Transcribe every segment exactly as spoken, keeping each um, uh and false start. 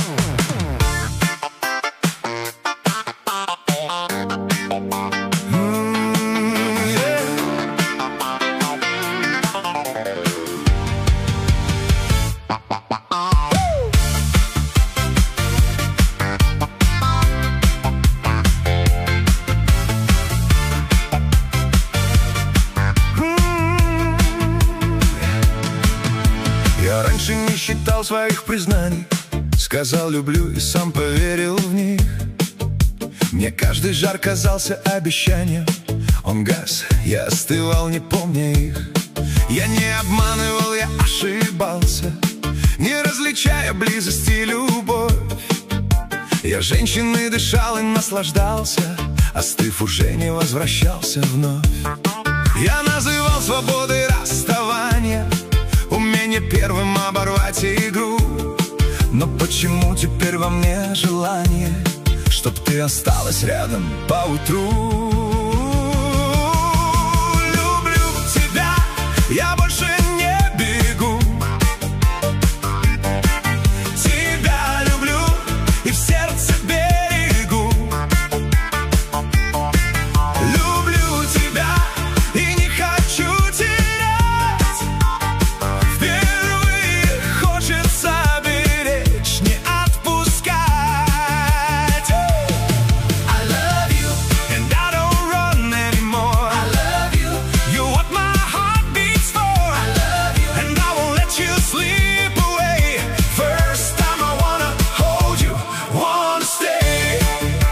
Я раньше не считал своих признаний, сказал люблю и сам поверил в них. Мне каждый жар казался обещанием, он гас, я остывал, не помня их. Я не обманывал, я ошибался, не различая близость и любовь. Я женщиной дышал и наслаждался, остыв, уже не возвращался вновь. Я называл свободой расставания, умение первым оборвать игру. Но почему теперь во мне желание, чтоб ты осталась рядом поутру? Люблю тебя, я больше не бегу. Тебя люблю и в сердце берегу. Люблю тебя и не хочу терять. Впервые хочется беречь, не отпускать. I love you, and I don't run anymore. I love you, you're what my heart beats for. I love you, and I won't let you slip away. First time I wanna hold you, wanna stay.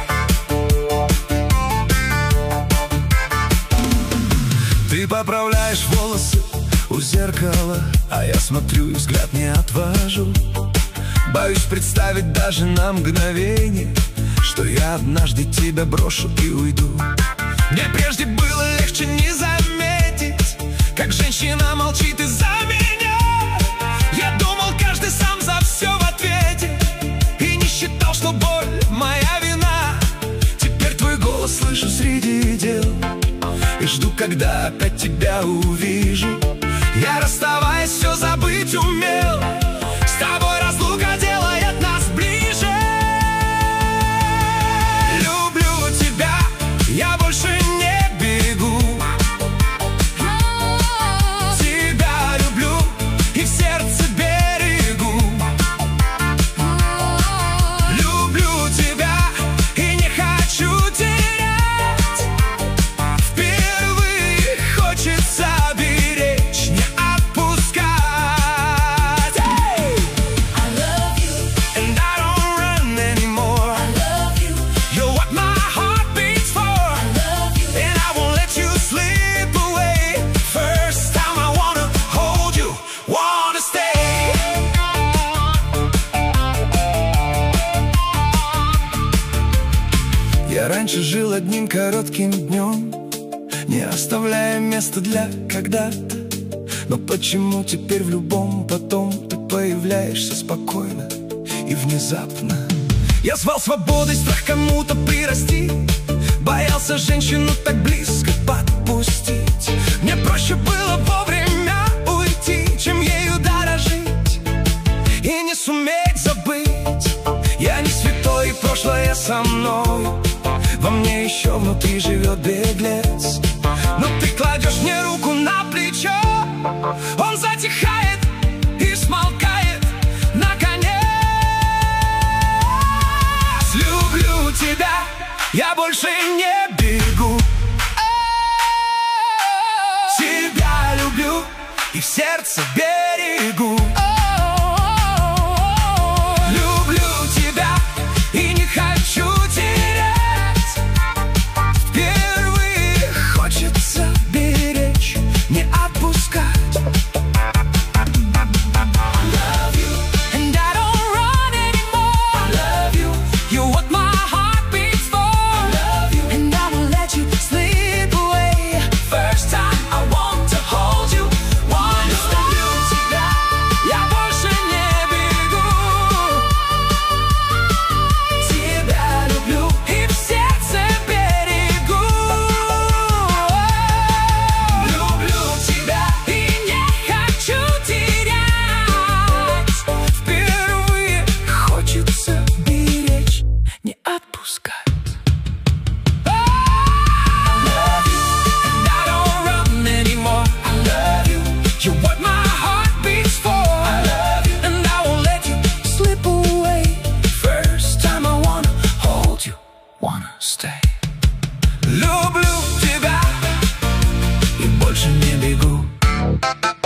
Ты поправляешь волосы у зеркала, а я смотрю и взгляд не отвожу. Боюсь представить даже на мгновение, что я однажды тебя брошу и уйду. Мне прежде было легче не заметить, как женщина молчит из-за меня. Я думал, каждый сам за все в ответе, и не считал, что боль моя вина. Теперь твой голос слышу среди дел, и жду, когда опять тебя увижу. Я, расставаясь, все забыть умел. С тобой разлука делает нас ближе. Люблю тебя, я больше не бегу. Тебя люблю и в сердце берегу. Люблю тебя и не хочу терять. Впервые хочется беречь, не отпускать. I love you, and I don't run anymore. I love you, you're what my heart beats for. I love you, and I won't let you slip away. First time I wanna hold you, wanna stay. Я раньше жил одним коротким днем, не оставляя места для когда-то. Но почему теперь в любом потом ты появляешься спокойно и внезапно? Я звал свободой страх кому-то прирасти, боялся женщину так близко подпустить. Мне проще было вовремя уйти, чем ею дорожить и не суметь забыть. Я не святой, и прошлое со мной, во мне еще внутри живет беглец. Но ты кладешь мне руку на плечо, он затихает и смолкает наконец. Люблю тебя, я больше не бегу. Тебя люблю и в сердце берегу. Люблю тебя и не хочу терять. Впервые хочется беречь, не отпускать. берегу.